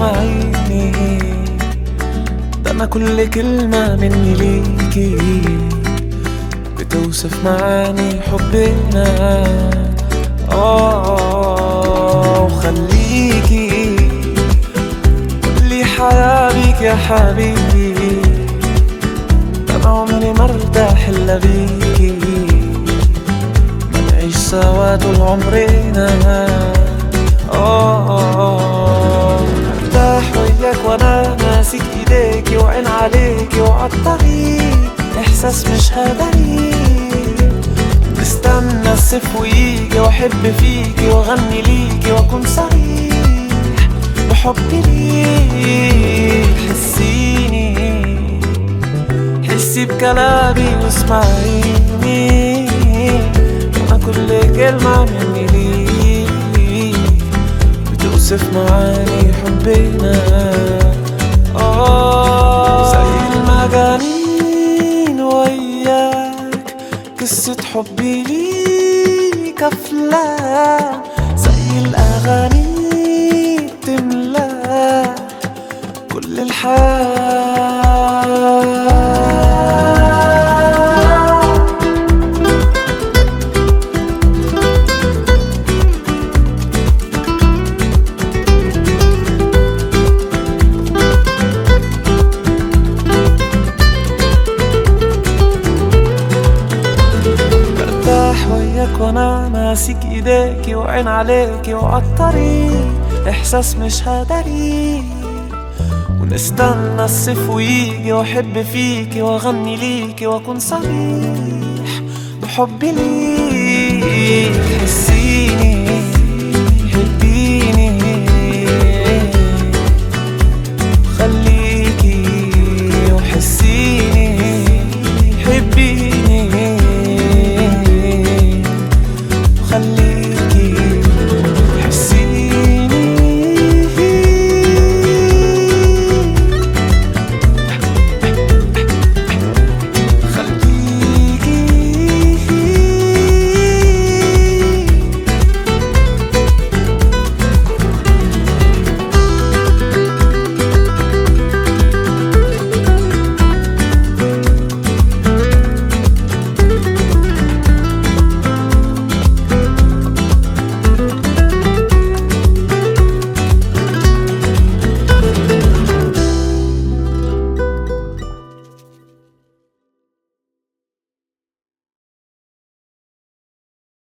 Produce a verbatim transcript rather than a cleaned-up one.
واسمعيني، ده انا كل كلمة مني ليكي بتوصف معاني حبنا. اه وخليكي كل حياة بيك يا حبيبي، ده انا عمري ما ارتاح الا بيكي، ما نعيش سوا طول عمرنا. اه ارتاح وياك وانا ماسك ايديكي وعين عليكي وعالطريق احساس مش هدري، بستنى الصيف ويجي واحب فيكي واغني ليكي واكون صريح بحبي ليك. حسيني حسي بكلامي واسمعيني، انا كل كلمة مني ليك بتوصف معاني حبنا. آه زي المجانين وياك قصة حبي ليك أفلام، زي الأغاني بتملا كل الحياة. وانا ماسك ايديكي وعين عليكي وعالطريق احساس مش هدري، ونستنى الصيف ويجي واحب فيكي واغني ليكي واكون صريح بحبي ليك. حسيني